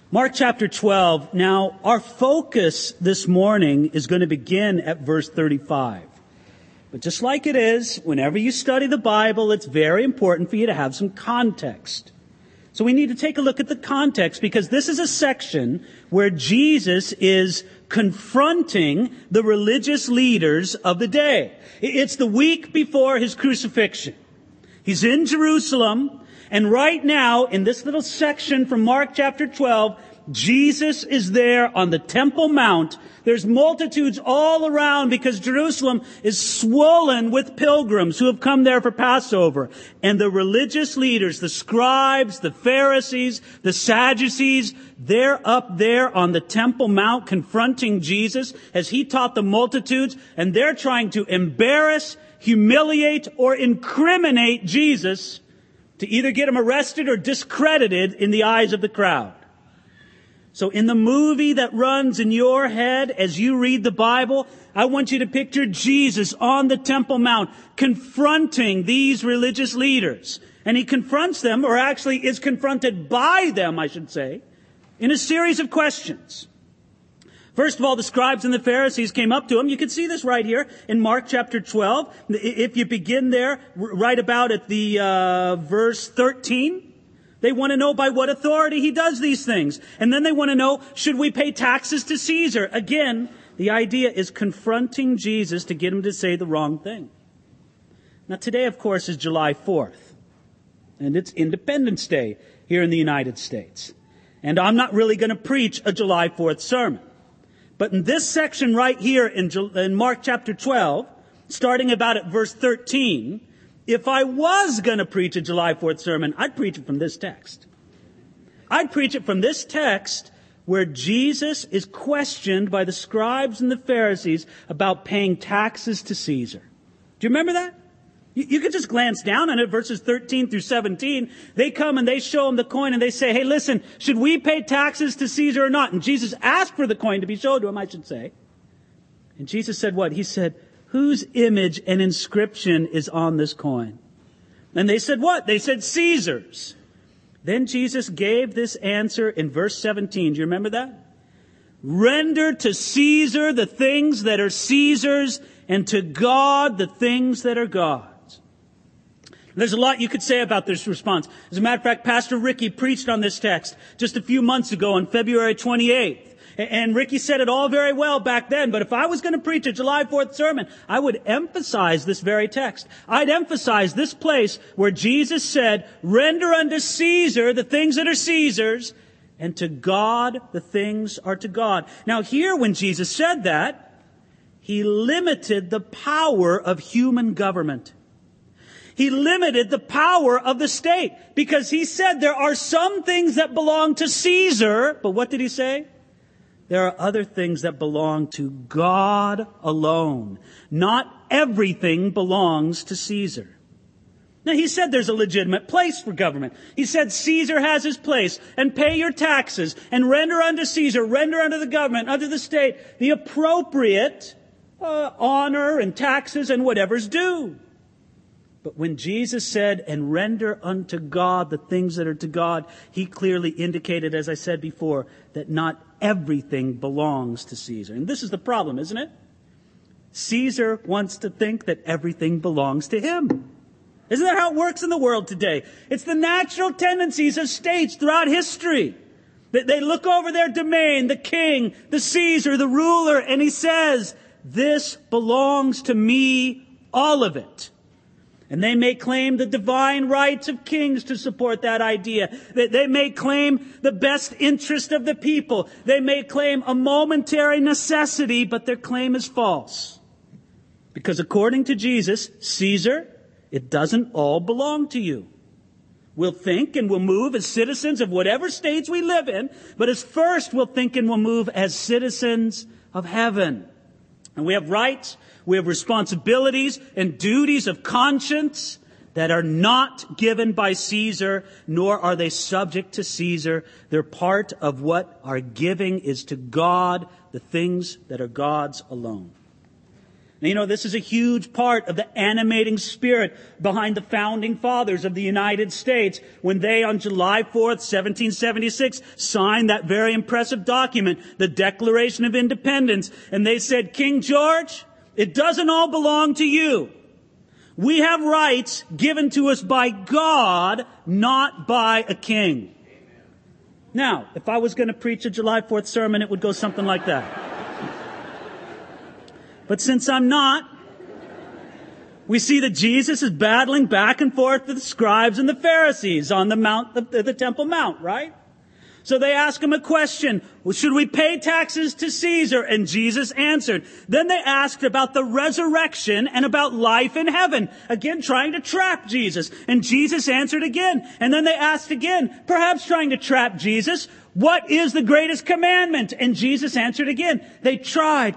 Mark chapter 12. Now, our focus this morning is going to begin at verse 35. But just like it is, whenever you study the Bible, it's very important for you to have some context. So we need to take a look at the context, because this is a section where Jesus is confronting the religious leaders of the day. It's the week before his crucifixion. He's in Jerusalem, and right now, in this little section from Mark chapter 12, Jesus is there on the Temple Mount. There's multitudes all around because Jerusalem is swollen with pilgrims who have come there for Passover. And the religious leaders, the scribes, the Pharisees, the Sadducees, they're up there on the Temple Mount confronting Jesus as he taught the multitudes, and they're trying to embarrass, humiliate, or incriminate Jesus to either get him arrested or discredited in the eyes of the crowd. So in the movie that runs in your head as you read the Bible, I want you to picture Jesus on the Temple Mount confronting these religious leaders. And he confronts them, or actually is confronted by them, I should say, in a series of questions. First of all, the scribes and the Pharisees came up to him. You can see this right here in Mark chapter 12. If you begin there, right about at the verse 13, they want to know by what authority he does these things. And then they want to know, should we pay taxes to Caesar? Again, the idea is confronting Jesus to get him to say the wrong thing. Now today, of course, is July 4th. And it's Independence Day here in the United States. And I'm not really going to preach a July 4th sermon. But in this section right here in Mark chapter 12, starting about at verse 13, if I was going to preach a July 4th sermon, I'd preach it from this text. I'd preach it from this text where Jesus is questioned by the scribes and the Pharisees about paying taxes to Caesar. Do you remember that? You could just glance down on it, verses 13 through 17. They come and they show him the coin and they say, hey, listen, should we pay taxes to Caesar or not? And Jesus asked for the coin to be showed to him, I should say. And Jesus said what? He said, whose image and inscription is on this coin? And they said what? They said Caesar's. Then Jesus gave this answer in verse 17. Do you remember that? Render to Caesar the things that are Caesar's, and to God the things that are God's. There's a lot you could say about this response. As a matter of fact, Pastor Ricky preached on this text just a few months ago on February 28th. And Ricky said it all very well back then, but if I was going to preach a July 4th sermon, I would emphasize this very text. I'd emphasize this place where Jesus said, render unto Caesar the things that are Caesar's, and to God the things are to God. Now here, when Jesus said that, he limited the power of human government. He limited the power of the state, because he said there are some things that belong to Caesar, but what did he say? There are other things that belong to God alone. Not everything belongs to Caesar. Now, he said there's a legitimate place for government. He said Caesar has his place, and pay your taxes, and render unto Caesar, render unto the government, unto the state, the appropriate honor and taxes and whatever's due. But when Jesus said, and render unto God the things that are to God, he clearly indicated, as I said before, that not everything belongs to Caesar. And this is the problem, isn't it? Caesar wants to think that everything belongs to him. Isn't that how it works in the world today? It's the natural tendencies of states throughout history. They look over their domain, the king, the Caesar, the ruler, and he says, this belongs to me, all of it. And they may claim the divine rights of kings to support that idea. They may claim the best interest of the people. They may claim a momentary necessity, but their claim is false. Because according to Jesus, Caesar, it doesn't all belong to you. We'll think and we'll move as citizens of whatever states we live in, but as first we'll think and we'll move as citizens of heaven. And we have rights, we have responsibilities and duties of conscience that are not given by Caesar, nor are they subject to Caesar. They're part of what our giving is to God, the things that are God's alone. Now, you know, this is a huge part of the animating spirit behind the founding fathers of the United States when they, on July 4th, 1776, signed that very impressive document, the Declaration of Independence. And they said, King George, it doesn't all belong to you. We have rights given to us by God, not by a king. Now, if I was going to preach a July 4th sermon, it would go something like that. But since I'm not, we see that Jesus is battling back and forth with the scribes and the Pharisees on the Temple Mount, right? So they ask him a question. Well, should we pay taxes to Caesar? And Jesus answered. Then they asked about the resurrection and about life in heaven. Again, trying to trap Jesus. And Jesus answered again. And then they asked again, perhaps trying to trap Jesus, what is the greatest commandment? And Jesus answered again. They tried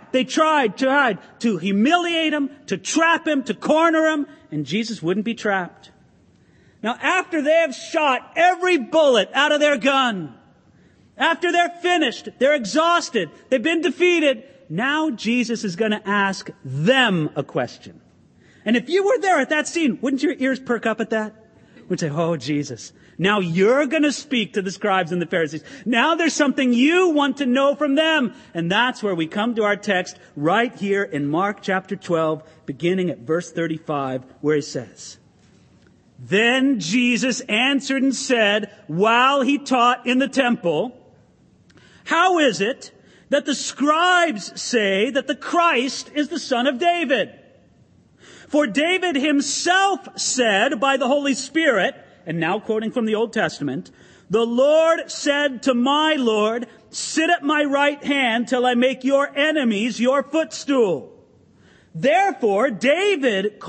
to humiliate him, to trap him, to corner him, and Jesus wouldn't be trapped. Now, after they have shot every bullet out of their gun, after they're finished, they're exhausted, they've been defeated, now Jesus is going to ask them a question. And if you were there at that scene, wouldn't your ears perk up at that? Would say, oh, Jesus, now you're going to speak to the scribes and the Pharisees. Now there's something you want to know from them. And that's where we come to our text right here in Mark chapter 12, beginning at verse 35, where he says, Then Jesus answered and said, while he taught in the temple, how is it that the scribes say that the Christ is the son of David? For David himself said by the Holy Spirit, and now quoting from the Old Testament, the Lord said to my Lord, sit at my right hand till I make your enemies your footstool. Therefore, David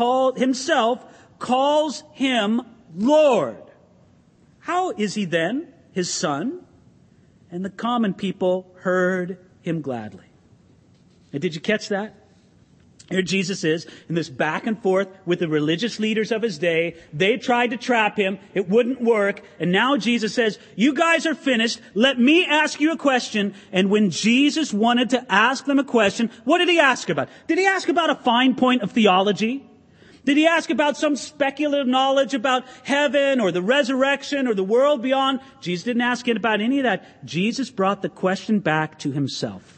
calls him Lord. How is he then his son? And the common people heard him gladly. Now, did you catch that? Here Jesus is in this back and forth with the religious leaders of his day. They tried to trap him. It wouldn't work. And now Jesus says, you guys are finished. Let me ask you a question. And when Jesus wanted to ask them a question, what did he ask about? Did he ask about a fine point of theology? Did he ask about some speculative knowledge about heaven or the resurrection or the world beyond? Jesus didn't ask it about any of that. Jesus brought the question back to himself.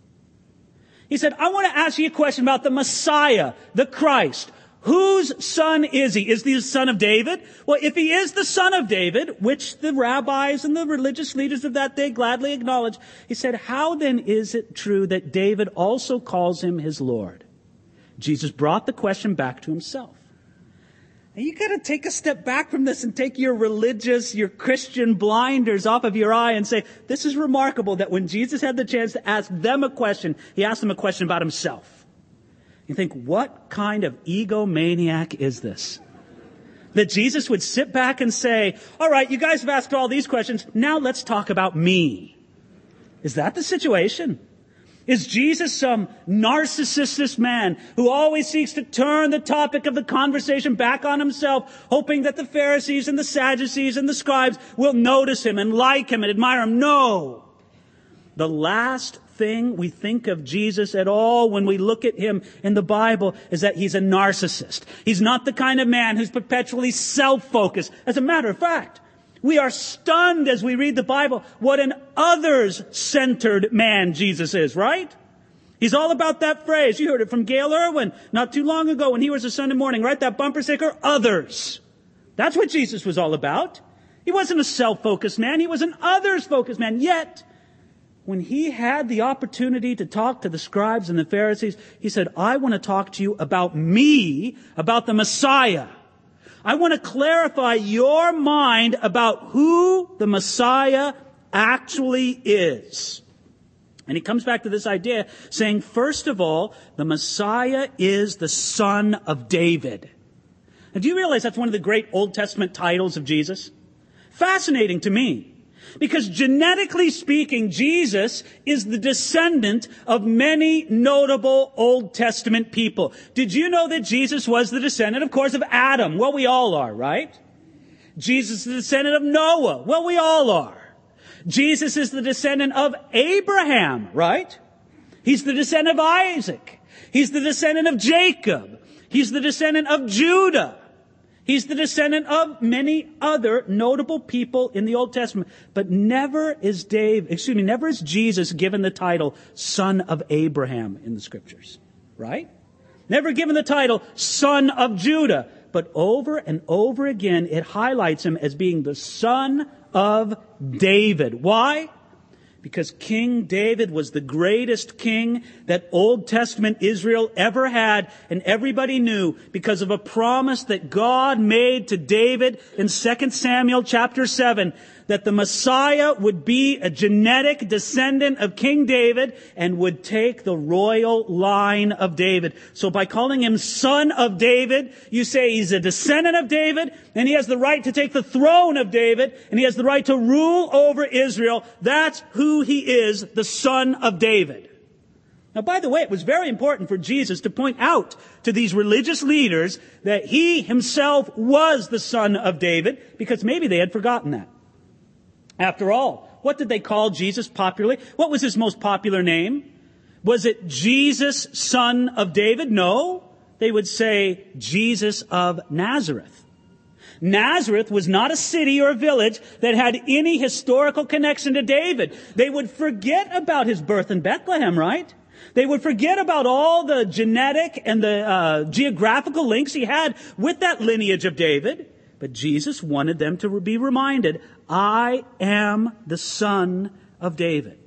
He said, I want to ask you a question about the Messiah, the Christ. Whose son is he? Is he the son of David? Well, if he is the son of David, which the rabbis and the religious leaders of that day gladly acknowledged, he said, how then is it true that David also calls him his Lord? Jesus brought the question back to himself. And you got to take a step back from this and take your religious, your Christian blinders off of your eye and say, this is remarkable that when Jesus had the chance to ask them a question, he asked them a question about himself. You think, what kind of egomaniac is this? That Jesus would sit back and say, all right, you guys have asked all these questions. Now let's talk about me. Is that the situation? Is Jesus some narcissistic man who always seeks to turn the topic of the conversation back on himself, hoping that the Pharisees and the Sadducees and the scribes will notice him and like him and admire him? No. The last thing we think of Jesus at all when we look at him in the Bible is that he's a narcissist. He's not the kind of man who's perpetually self-focused. As a matter of fact, we are stunned as we read the Bible what an others-centered man Jesus is, right? He's all about that phrase. You heard it from Gail Irwin not too long ago when he was a Sunday morning, right? That bumper sticker, others. That's what Jesus was all about. He wasn't a self-focused man. He was an others-focused man. Yet, when he had the opportunity to talk to the scribes and the Pharisees, he said, I want to talk to you about me, about the Messiah. I want to clarify your mind about who the Messiah actually is. And he comes back to this idea saying, first of all, the Messiah is the son of David. And do you realize that's one of the great Old Testament titles of Jesus? Fascinating to me. Because genetically speaking, Jesus is the descendant of many notable Old Testament people. Did you know that Jesus was the descendant, of course, of Adam? Well, we all are, right? Jesus is the descendant of Noah. Well, we all are. Jesus is the descendant of Abraham, right? He's the descendant of Isaac. He's the descendant of Jacob. He's the descendant of Judah. He's the descendant of many other notable people in the Old Testament. But never is Jesus given the title son of Abraham in the Scriptures. Right? Never given the title son of Judah. But over and over again, it highlights him as being the son of David. Why? Because King David was the greatest king that Old Testament Israel ever had, and everybody knew because of a promise that God made to David in 2 Samuel chapter 7, that the Messiah would be a genetic descendant of King David and would take the royal line of David. So by calling him son of David, you say he's a descendant of David, and he has the right to take the throne of David, and he has the right to rule over Israel. That's who he is, the son of David. Now, by the way, it was very important for Jesus to point out to these religious leaders that he himself was the son of David, because maybe they had forgotten that. After all, what did they call Jesus popularly? What was his most popular name? Was it Jesus, son of David? No. They would say Jesus of Nazareth. Nazareth was not a city or a village that had any historical connection to David. They would forget about his birth in Bethlehem, right? They would forget about all the genetic and the geographical links he had with that lineage of David. But Jesus wanted them to be reminded, I am the son of David.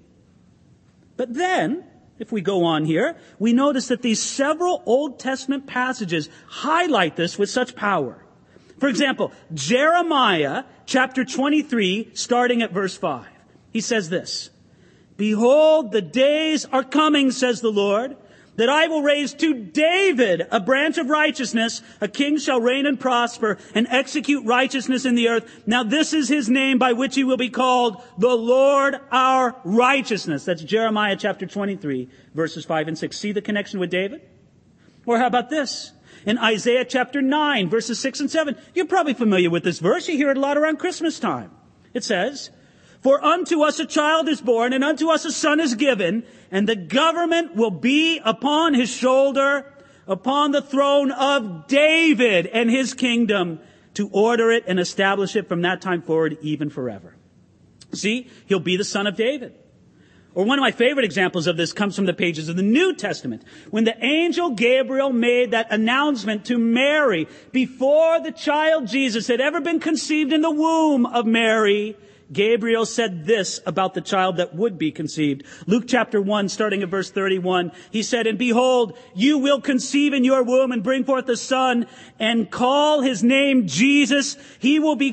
But then, if we go on here, we notice that these several Old Testament passages highlight this with such power. For example, Jeremiah chapter 23, starting at verse 5. He says this, Behold, the days are coming, says the Lord, that I will raise to David a branch of righteousness. A king shall reign and prosper and execute righteousness in the earth. Now this is his name by which he will be called the Lord our righteousness. That's Jeremiah chapter 23, verses 5 and 6. See the connection with David? Or how about this? In Isaiah chapter 9, verses 6 and 7. You're probably familiar with this verse. You hear it a lot around Christmas time. It says, For unto us a child is born, and unto us a son is given, and the government will be upon his shoulder, upon the throne of David and his kingdom, to order it and establish it from that time forward, even forever. See, he'll be the son of David. Or one of my favorite examples of this comes from the pages of the New Testament. When the angel Gabriel made that announcement to Mary, before the child Jesus had ever been conceived in the womb of Mary, Gabriel said this about the child that would be conceived. Luke chapter 1, starting at verse 31, he said, And behold, you will conceive in your womb and bring forth a son, and call his name Jesus. He will be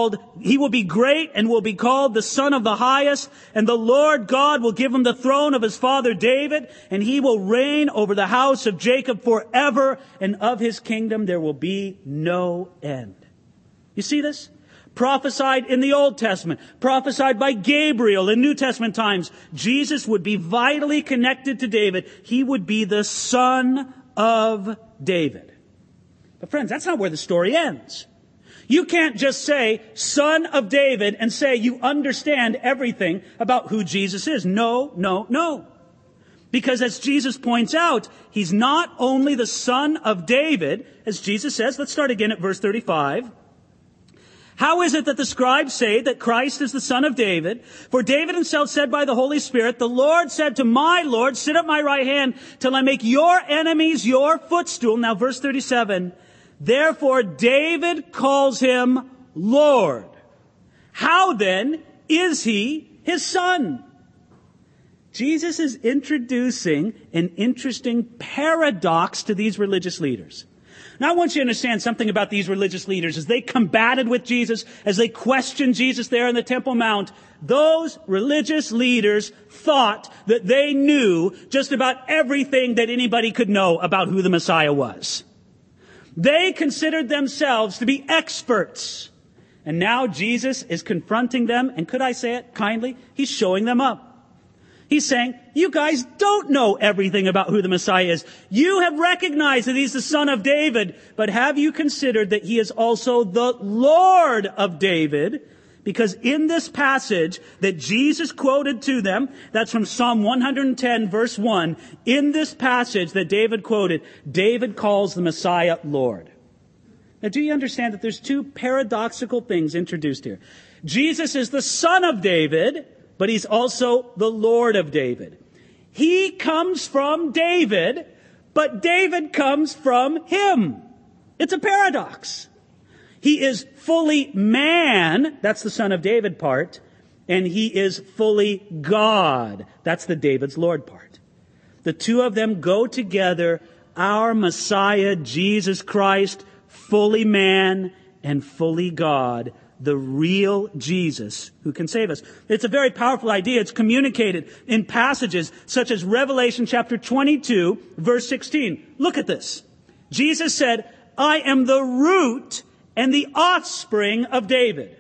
great and will be called the Son of the Highest. And the Lord God will give him the throne of his father David, and he will reign over the house of Jacob forever, and of his kingdom there will be no end. You see this? Prophesied in the Old Testament, prophesied by Gabriel in New Testament times. Jesus would be vitally connected to David. He would be the son of David. But friends, that's not where the story ends. You can't just say, son of David, and say you understand everything about who Jesus is. No, no, no. Because as Jesus points out, he's not only the son of David, as Jesus says, let's start again at verse 35. How is it that the scribes say that Christ is the son of David? For David himself said by the Holy Spirit, The Lord said to my Lord, Sit at my right hand till I make your enemies your footstool. Now verse 37, Therefore David calls him Lord. How then is he his son? Jesus is introducing an interesting paradox to these religious leaders. Now I want you to understand something about these religious leaders. As they combated with Jesus, as they questioned Jesus there in the Temple Mount, those religious leaders thought that they knew just about everything that anybody could know about who the Messiah was. They considered themselves to be experts. And now Jesus is confronting them, and could I say it kindly? He's showing them up. He's saying, you guys don't know everything about who the Messiah is. You have recognized that he's the son of David, but have you considered that he is also the Lord of David? Because in this passage that Jesus quoted to them, that's from Psalm 110 verse 1, in this passage that David quoted, David calls the Messiah Lord. Now, do you understand that there's two paradoxical things introduced here? Jesus is the son of David, but he's also the Lord of David. He comes from David, but David comes from him. It's a paradox. He is fully man, that's the son of David part, and he is fully God. That's the David's Lord part. The two of them go together. Our Messiah, Jesus Christ, fully man and fully God, the real Jesus who can save us. It's a very powerful idea. It's communicated in passages such as Revelation chapter 22, verse 16. Look at this. Jesus said, I am the root and the offspring of David.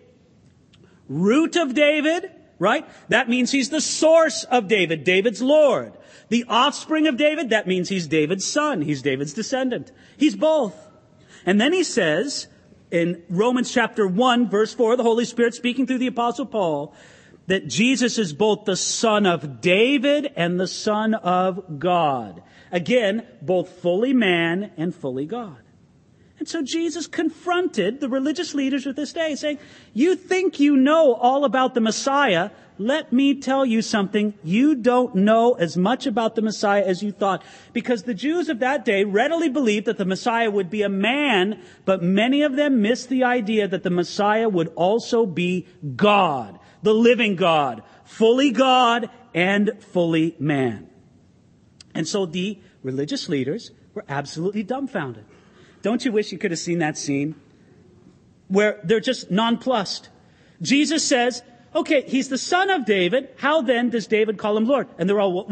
Root of David, right? That means he's the source of David, David's Lord. The offspring of David, that means he's David's son. He's David's descendant. He's both. And then he says, in Romans chapter 1, verse 4, the Holy Spirit speaking through the Apostle Paul, that Jesus is both the son of David and the son of God. Again, both fully man and fully God. And so Jesus confronted the religious leaders of this day, saying, you think you know all about the Messiah. Let me tell you something. You don't know as much about the Messiah as you thought. Because the Jews of that day readily believed that the Messiah would be a man, but many of them missed the idea that the Messiah would also be God, the living God, fully God and fully man. And so the religious leaders were absolutely dumbfounded. Don't you wish you could have seen that scene where they're just nonplussed? Jesus says, okay, he's the son of David. How then does David call him Lord? And they're all,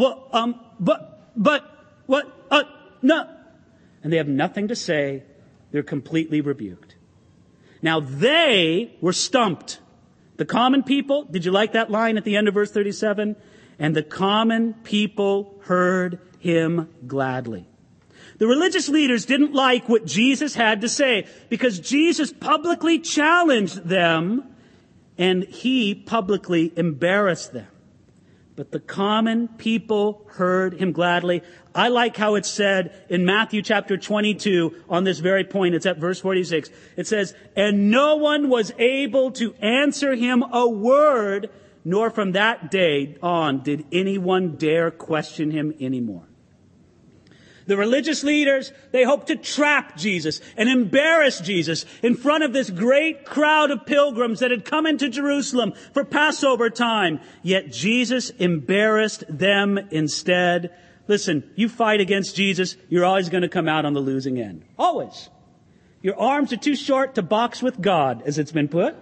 no. And they have nothing to say. They're completely rebuked. Now they were stumped. The common people, did you like that line at the end of verse 37? And the common people heard him gladly. The religious leaders didn't like what Jesus had to say because Jesus publicly challenged them and he publicly embarrassed them. But the common people heard him gladly. I like how it's said in Matthew chapter 22 on this very point. It's at verse 46. It says, and no one was able to answer him a word, nor from that day on did anyone dare question him anymore. The religious leaders, they hoped to trap Jesus and embarrass Jesus in front of this great crowd of pilgrims that had come into Jerusalem for Passover time. Yet Jesus embarrassed them instead. Listen, you fight against Jesus, you're always going to come out on the losing end. Always. Your arms are too short to box with God, as it's been put.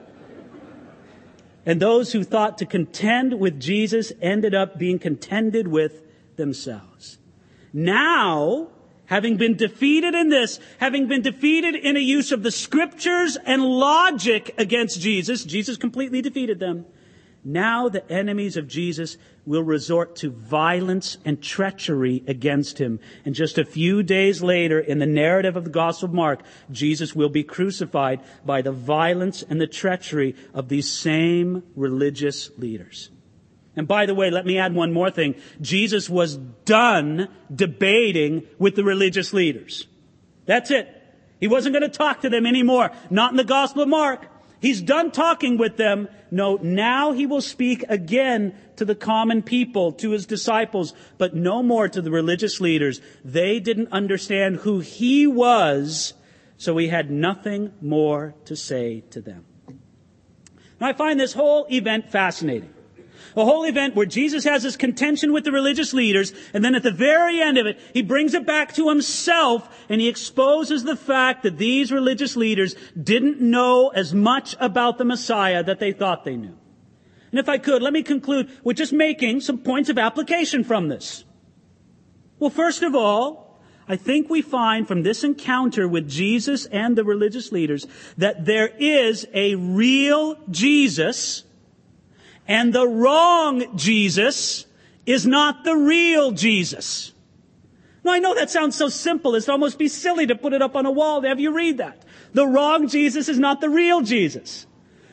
And those who thought to contend with Jesus ended up being contended with themselves. Now, having been defeated in this, having been defeated in a use of the scriptures and logic against Jesus, Jesus completely defeated them. Now the enemies of Jesus will resort to violence and treachery against him. And just a few days later, in the narrative of the Gospel of Mark, Jesus will be crucified by the violence and the treachery of these same religious leaders. And by the way, let me add one more thing. Jesus was done debating with the religious leaders. That's it. He wasn't going to talk to them anymore. Not in the Gospel of Mark. He's done talking with them. No, now he will speak again to the common people, to his disciples, but no more to the religious leaders. They didn't understand who he was, so he had nothing more to say to them. Now I find this whole event fascinating. A whole event where Jesus has his contention with the religious leaders, and then at the very end of it, he brings it back to himself, and he exposes the fact that these religious leaders didn't know as much about the Messiah that they thought they knew. And if I could, let me conclude with just making some points of application from this. Well, first of all, I think we find from this encounter with Jesus and the religious leaders that there is a real Jesus, and the wrong Jesus is not the real Jesus. Now, I know that sounds so simple, it's almost be silly to put it up on a wall to have you read that. The wrong Jesus is not the real Jesus.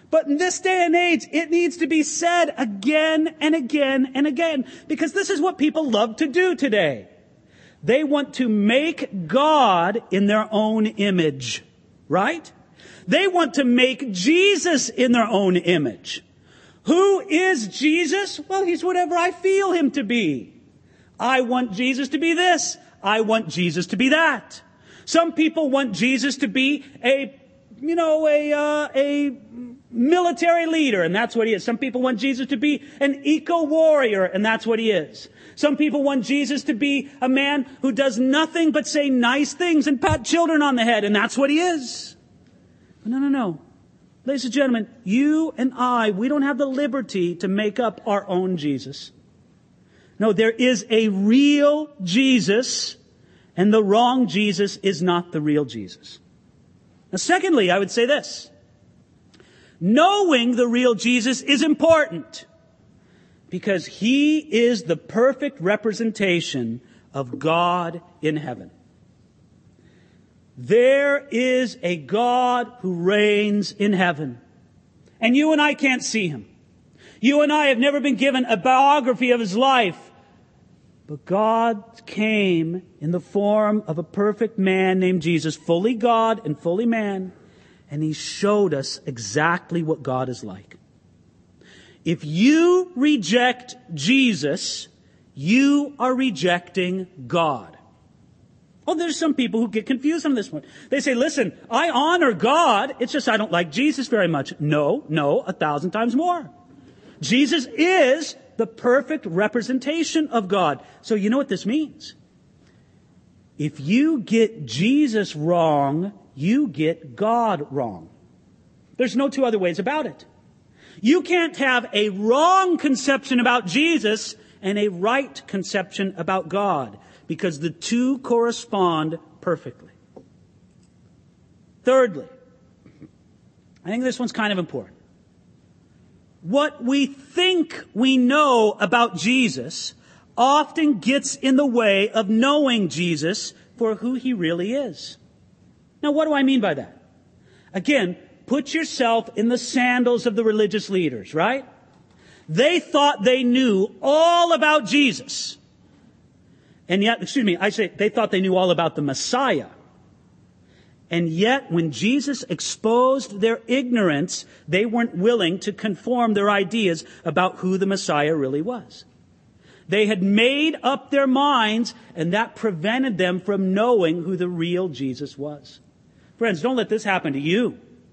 But in this day and age, it needs to be said again and again and again, because this is what people love to do today. They want to make God in their own image, right? They want to make Jesus in their own image. Who is Jesus? Well, he's whatever I feel him to be. I want Jesus to be this. I want Jesus to be that. Some people want Jesus to be a military leader, and that's what he is. Some people want Jesus to be an eco-warrior, and that's what he is. Some people want Jesus to be a man who does nothing but say nice things and pat children on the head, and that's what he is. But no. Ladies and gentlemen, you and I, we don't have the liberty to make up our own Jesus. No, there is a real Jesus, and the wrong Jesus is not the real Jesus. Now, secondly, I would say this. Knowing the real Jesus is important because he is the perfect representation of God in heaven. There is a God who reigns in heaven, and you and I can't see him. You and I have never been given a biography of his life, but God came in the form of a perfect man named Jesus, fully God and fully man, and he showed us exactly what God is like. If you reject Jesus, you are rejecting God. Well, there's some people who get confused on this one. They say, listen, I honor God. It's just I don't like Jesus very much. No, 1,000 times more. Jesus is the perfect representation of God. So you know what this means? If you get Jesus wrong, you get God wrong. There's no two other ways about it. You can't have a wrong conception about Jesus and a right conception about God, because the two correspond perfectly. Thirdly, I think this one's kind of important. What we think we know about Jesus often gets in the way of knowing Jesus for who he really is. Now, what do I mean by that? Again, put yourself in the sandals of the religious leaders, right? They thought they knew all about Jesus. And yet, they thought they knew all about the Messiah. And yet, when Jesus exposed their ignorance, they weren't willing to conform their ideas about who the Messiah really was. They had made up their minds, and that prevented them from knowing who the real Jesus was. Friends, don't let this happen to you.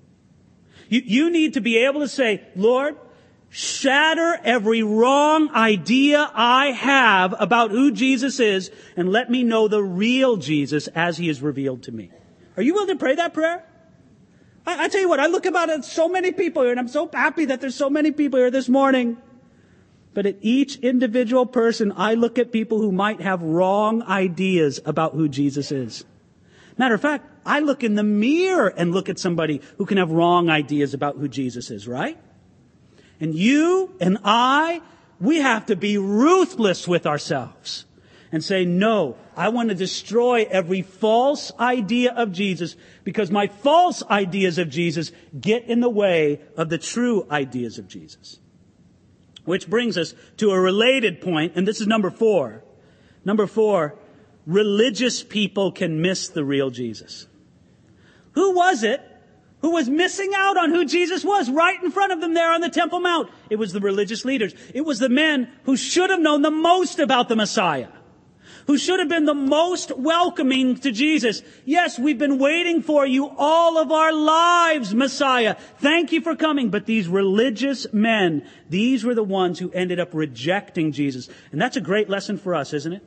You need to be able to say, Lord, shatter every wrong idea I have about who Jesus is, and let me know the real Jesus as he is revealed to me. Are you willing to pray that prayer? I tell you what, I look about at so many people here, and I'm so happy that there's so many people here this morning. But at each individual person, I look at people who might have wrong ideas about who Jesus is. Matter of fact, I look in the mirror and look at somebody who can have wrong ideas about who Jesus is, right? And you and I, we have to be ruthless with ourselves and say, no, I want to destroy every false idea of Jesus, because my false ideas of Jesus get in the way of the true ideas of Jesus. Which brings us to a related point, and this is number 4. Number 4, religious people can miss the real Jesus. Who was it who was missing out on who Jesus was right in front of them there on the Temple Mount? It was the religious leaders. It was the men who should have known the most about the Messiah, who should have been the most welcoming to Jesus. Yes, we've been waiting for you all of our lives, Messiah. Thank you for coming. But these religious men, these were the ones who ended up rejecting Jesus. And that's a great lesson for us, isn't it?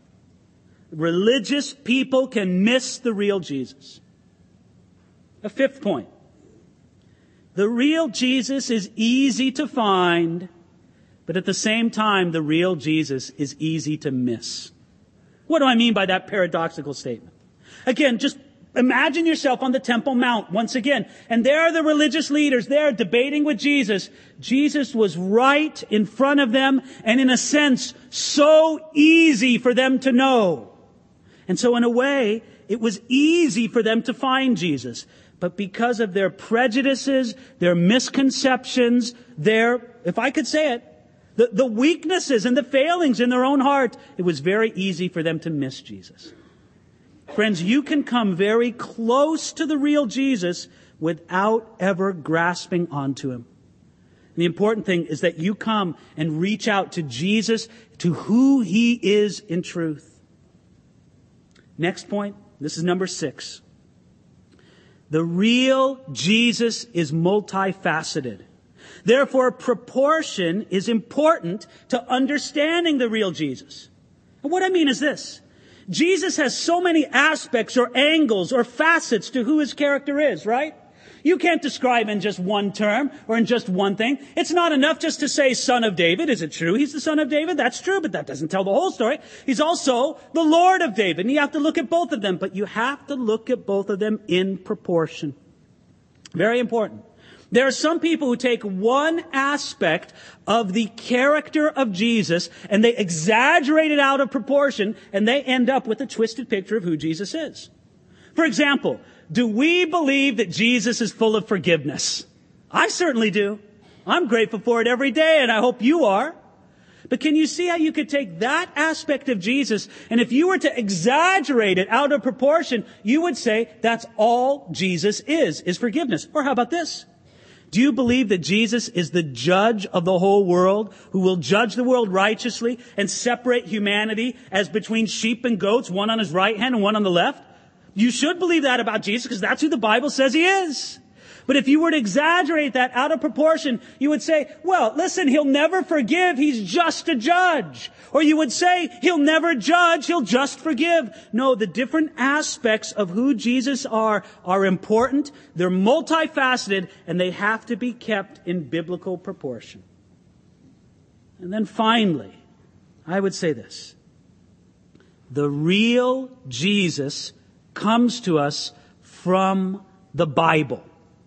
Religious people can miss the real Jesus. A 5th point. The real Jesus is easy to find, but at the same time, the real Jesus is easy to miss. What do I mean by that paradoxical statement? Again, just imagine yourself on the Temple Mount once again. And there are the religious leaders there debating with Jesus. Jesus was right in front of them, and in a sense, so easy for them to know. And so in a way, it was easy for them to find Jesus. but because of their prejudices, their misconceptions, their, if I could say it, the weaknesses and the failings in their own heart, it was very easy for them to miss Jesus. Friends, you can come very close to the real Jesus without ever grasping onto him. And the important thing is that you come and reach out to Jesus, to who he is in truth. Next point, this is number 6. The real Jesus is multifaceted. Therefore, proportion is important to understanding the real Jesus. And what I mean is this. Jesus has so many aspects or angles or facets to who his character is, right? You can't describe in just one term or in just one thing. It's not enough just to say son of David. Is it true he's the son of David? That's true, but that doesn't tell the whole story. He's also the Lord of David, and you have to look at both of them, but you have to look at both of them in proportion. Very important. There are some people who take one aspect of the character of Jesus and they exaggerate it out of proportion, and they end up with a twisted picture of who Jesus is. For example, do we believe that Jesus is full of forgiveness? I certainly do. I'm grateful for it every day, and I hope you are. But can you see how you could take that aspect of Jesus, and if you were to exaggerate it out of proportion, you would say that's all Jesus is forgiveness. Or how about this? Do you believe that Jesus is the judge of the whole world, who will judge the world righteously and separate humanity as between sheep and goats, one on his right hand and one on the left? You should believe that about Jesus, because that's who the Bible says he is. But if you were to exaggerate that out of proportion, you would say, well, listen, he'll never forgive. He's just a judge. Or you would say, he'll never judge. He'll just forgive. No, the different aspects of who Jesus are important. They're multifaceted, and they have to be kept in biblical proportion. And then finally, I would say this. The real Jesus comes to us from the Bible.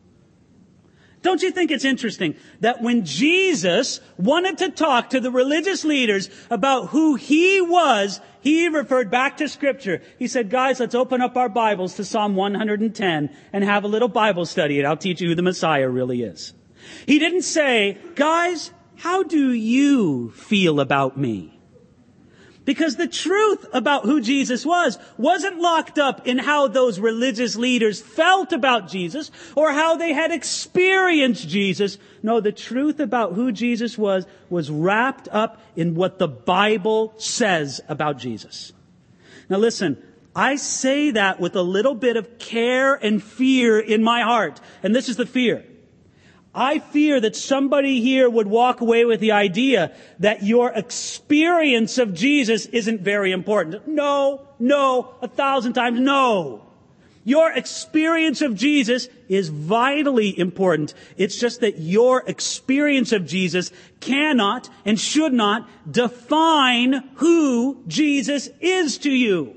Don't you think it's interesting that when Jesus wanted to talk to the religious leaders about who he was, he referred back to Scripture. He said, guys, let's open up our Bibles to Psalm 110 and have a little Bible study, and I'll teach you who the Messiah really is. He didn't say, guys, how do you feel about me? Because the truth about who Jesus wasn't locked up in how those religious leaders felt about Jesus or how they had experienced Jesus. No, the truth about who Jesus was wrapped up in what the Bible says about Jesus. Now listen, I say that with a little bit of care and fear in my heart. And this is the fear. I fear that somebody here would walk away with the idea that your experience of Jesus isn't very important. No, 1,000 times no. Your experience of Jesus is vitally important. It's just that your experience of Jesus cannot and should not define who Jesus is to you.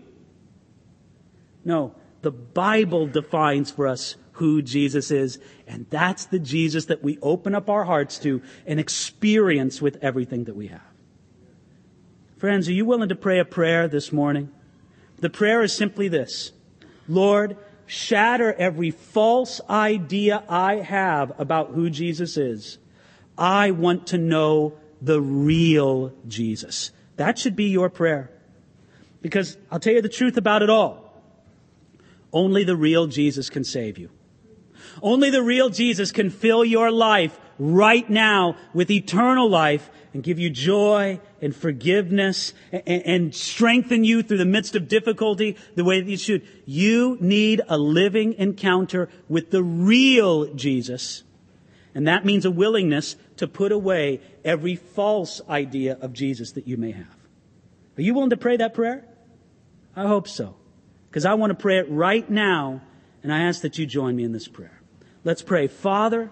No, the Bible defines for us who Jesus is, and that's the Jesus that we open up our hearts to and experience with everything that we have. Friends, are you willing to pray a prayer this morning? The prayer is simply this: Lord, shatter every false idea I have about who Jesus is. I want to know the real Jesus. That should be your prayer. Because I'll tell you the truth about it all. Only the real Jesus can save you. Only the real Jesus can fill your life right now with eternal life and give you joy and forgiveness and strengthen you through the midst of difficulty the way that you should. You need a living encounter with the real Jesus. And that means a willingness to put away every false idea of Jesus that you may have. Are you willing to pray that prayer? I hope so. Because I want to pray it right now, and I ask that you join me in this prayer. Let's pray. Father,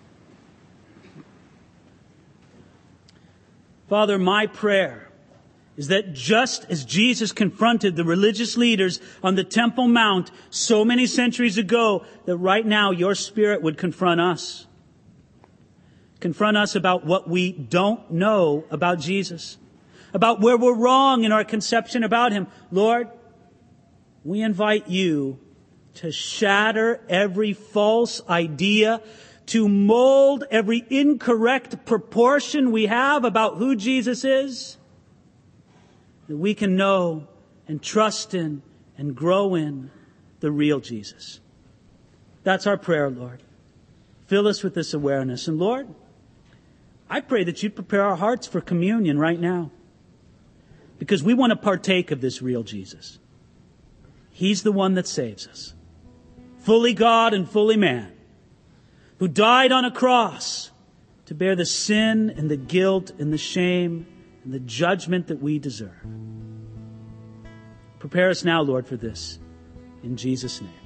my prayer is that just as Jesus confronted the religious leaders on the Temple Mount so many centuries ago, that right now your Spirit would confront us. Confront us about what we don't know about Jesus, about where we're wrong in our conception about Him. Lord, we invite you to shatter every false idea, to mold every incorrect proportion we have about who Jesus is, that we can know and trust in and grow in the real Jesus. That's our prayer, Lord. Fill us with this awareness. And Lord, I pray that you'd prepare our hearts for communion right now, because we want to partake of this real Jesus. He's the one that saves us, fully God and fully man, who died on a cross to bear the sin and the guilt and the shame and the judgment that we deserve. Prepare us now, Lord, for this. In Jesus' name.